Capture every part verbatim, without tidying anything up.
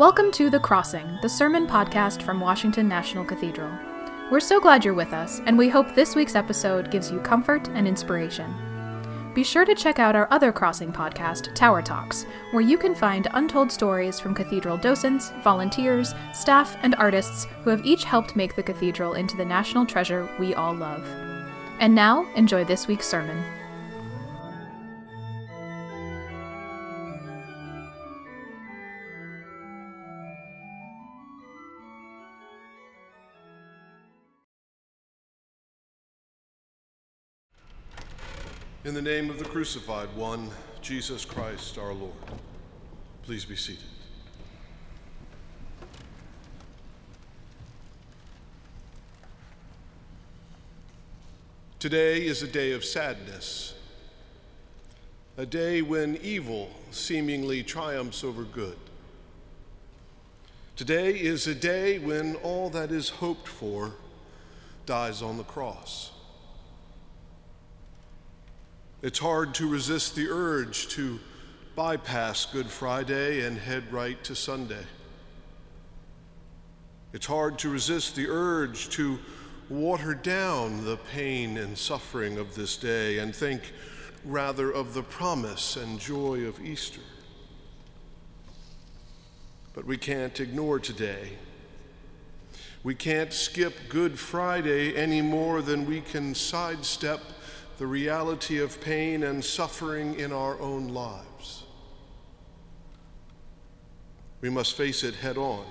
Welcome to The Crossing, the sermon podcast from Washington National Cathedral. We're so glad you're with us, and we hope this week's episode gives you comfort and inspiration. Be sure to check out our other Crossing podcast, Tower Talks, where you can find untold stories from cathedral docents, volunteers, staff, and artists who have each helped make the cathedral into the national treasure we all love. And now, enjoy this week's sermon. In the name of the crucified one, Jesus Christ our Lord. Please be seated. Today is a day of sadness, a day when evil seemingly triumphs over good. Today is a day when all that is hoped for dies on the cross. It's hard to resist the urge to bypass Good Friday and head right to Sunday. It's hard to resist the urge to water down the pain and suffering of this day and think rather of the promise and joy of Easter. But we can't ignore today. We can't skip Good Friday any more than we can sidestep the reality of pain and suffering in our own lives. We must face it head on,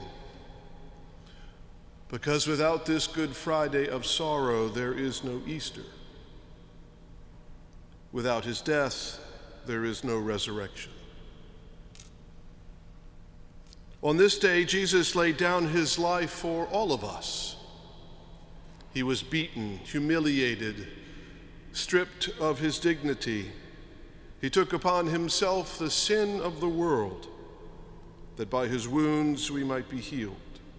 because without this Good Friday of sorrow, there is no Easter. Without his death, there is no resurrection. On this day, Jesus laid down his life for all of us. He was beaten, humiliated, stripped of his dignity. He took upon himself the sin of the world, that by his wounds we might be healed.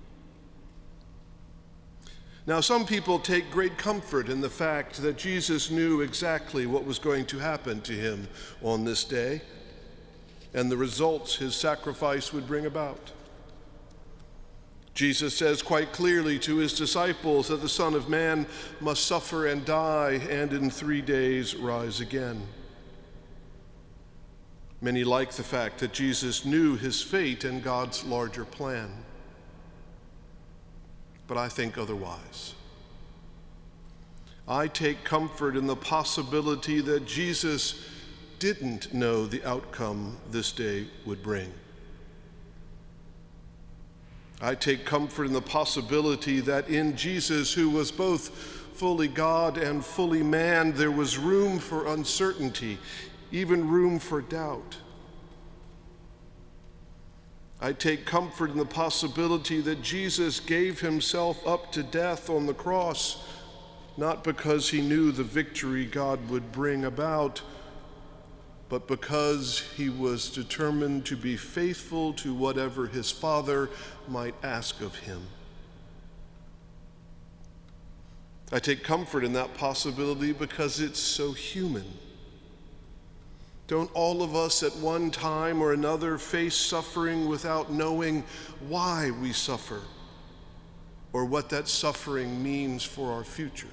Now, some people take great comfort in the fact that Jesus knew exactly what was going to happen to him on this day and the results his sacrifice would bring about. Jesus says quite clearly to his disciples that the Son of Man must suffer and die and in three days rise again. Many like the fact that Jesus knew his fate and God's larger plan. But I think otherwise. I take comfort in the possibility that Jesus didn't know the outcome this day would bring. I take comfort in the possibility that in Jesus, who was both fully God and fully man, there was room for uncertainty, even room for doubt. I take comfort in the possibility that Jesus gave himself up to death on the cross, not because he knew the victory God would bring about, but because he was determined to be faithful to whatever his Father might ask of him. I take comfort in that possibility because it's so human. Don't all of us at one time or another face suffering without knowing why we suffer or what that suffering means for our future?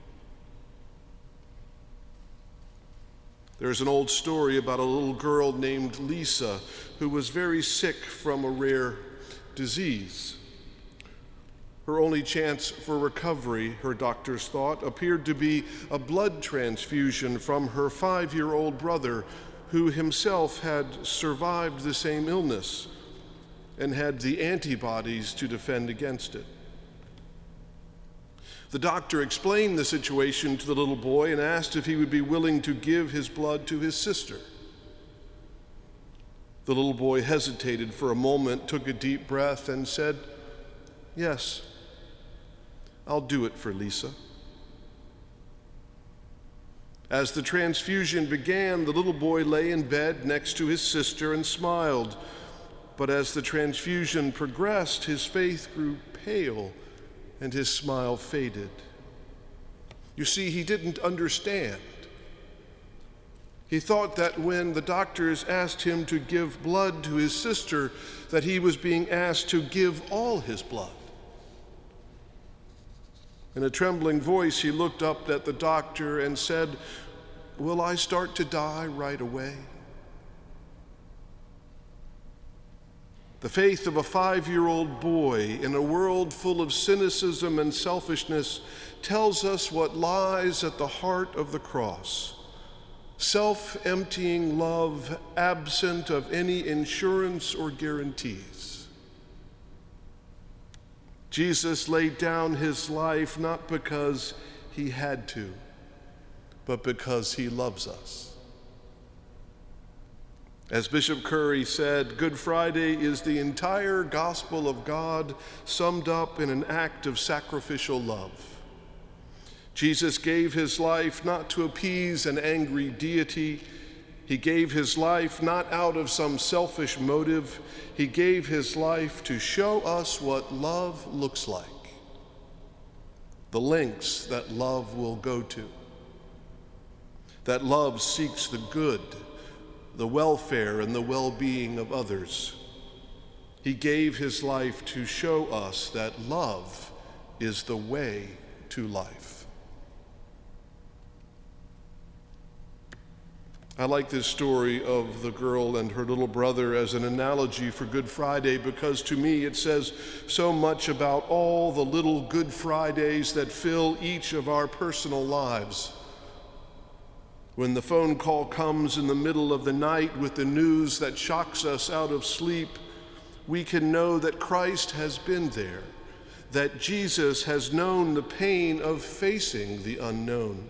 There's an old story about a little girl named Lisa who was very sick from a rare disease. Her only chance for recovery, her doctors thought, appeared to be a blood transfusion from her five-year-old brother, who himself had survived the same illness and had the antibodies to defend against it. The doctor explained the situation to the little boy and asked if he would be willing to give his blood to his sister. The little boy hesitated for a moment, took a deep breath, and said, "Yes, I'll do it for Lisa." As the transfusion began, the little boy lay in bed next to his sister and smiled. But as the transfusion progressed, his face grew pale and his smile faded. You see, he didn't understand. He thought that when the doctors asked him to give blood to his sister, that he was being asked to give all his blood. In a trembling voice, he looked up at the doctor and said, "Will I start to die right away?" The faith of a five-year-old boy in a world full of cynicism and selfishness tells us what lies at the heart of the cross. Self-emptying love absent of any insurance or guarantees. Jesus laid down his life not because he had to, but because he loves us. As Bishop Curry said, Good Friday is the entire gospel of God summed up in an act of sacrificial love. Jesus gave his life not to appease an angry deity. He gave his life not out of some selfish motive. He gave his life to show us what love looks like, the lengths that love will go to, that love seeks the good, the welfare, and the well-being of others. He gave his life to show us that love is the way to life. I like this story of the girl and her little brother as an analogy for Good Friday because to me it says so much about all the little Good Fridays that fill each of our personal lives. When the phone call comes in the middle of the night with the news that shocks us out of sleep, we can know that Christ has been there, that Jesus has known the pain of facing the unknown.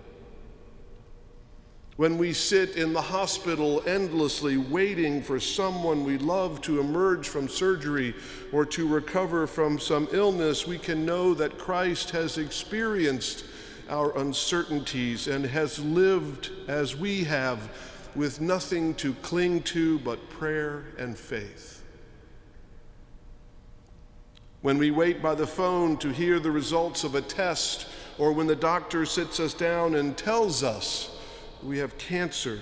When we sit in the hospital endlessly waiting for someone we love to emerge from surgery or to recover from some illness, we can know that Christ has experienced our uncertainties and has lived as we have with nothing to cling to but prayer and faith. When we wait by the phone to hear the results of a test, or when the doctor sits us down and tells us we have cancer,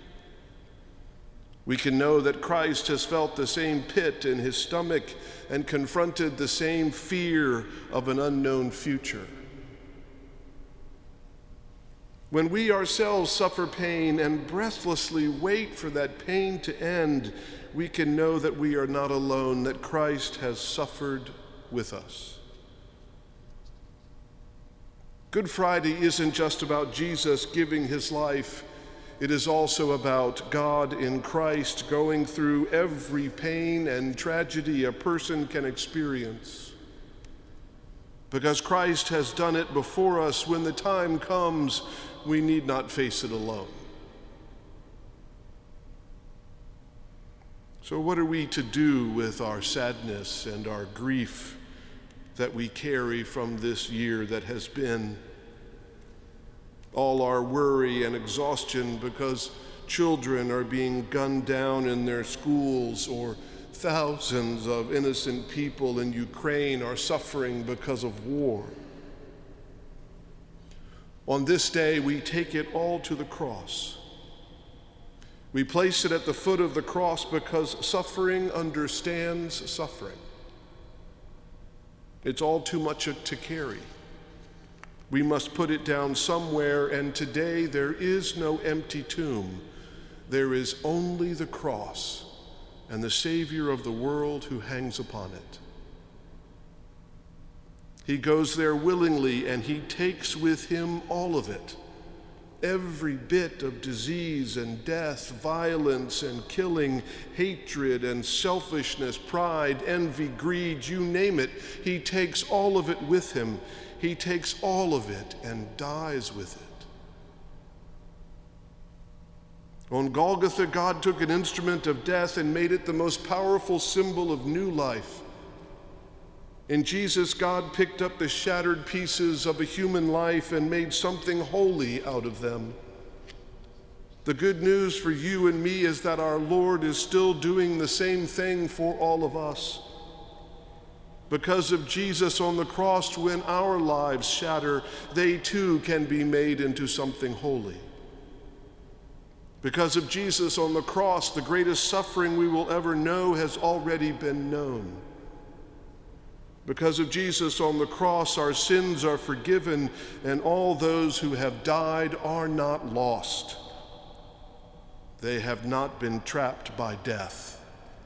we can know that Christ has felt the same pit in his stomach and confronted the same fear of an unknown future. When we ourselves suffer pain and breathlessly wait for that pain to end, we can know that we are not alone, that Christ has suffered with us. Good Friday isn't just about Jesus giving his life. It is also about God in Christ going through every pain and tragedy a person can experience. Because Christ has done it before us, when the time comes, we need not face it alone. So what are we to do with our sadness and our grief that we carry from this year that has been? All our worry and exhaustion because children are being gunned down in their schools, or thousands of innocent people in Ukraine are suffering because of war. On this day, we take it all to the cross. We place it at the foot of the cross because suffering understands suffering. It's all too much to carry. We must put it down somewhere, and today there is no empty tomb. There is only the cross and the Savior of the world who hangs upon it. He goes there willingly, and he takes with him all of it. Every bit of disease and death, violence and killing, hatred and selfishness, pride, envy, greed, you name it, he takes all of it with him. He takes all of it and dies with it. On Golgotha, God took an instrument of death and made it the most powerful symbol of new life. In Jesus, God picked up the shattered pieces of a human life and made something holy out of them. The good news for you and me is that our Lord is still doing the same thing for all of us. Because of Jesus on the cross, when our lives shatter, they too can be made into something holy. Because of Jesus on the cross, the greatest suffering we will ever know has already been known. Because of Jesus on the cross, our sins are forgiven, and all those who have died are not lost. They have not been trapped by death.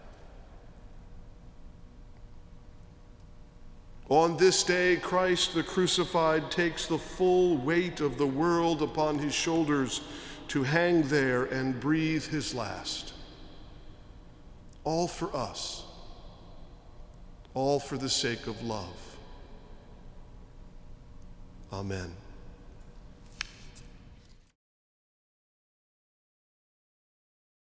On this day, Christ the crucified takes the full weight of the world upon his shoulders to hang there and breathe his last. All for us. All for the sake of love. Amen.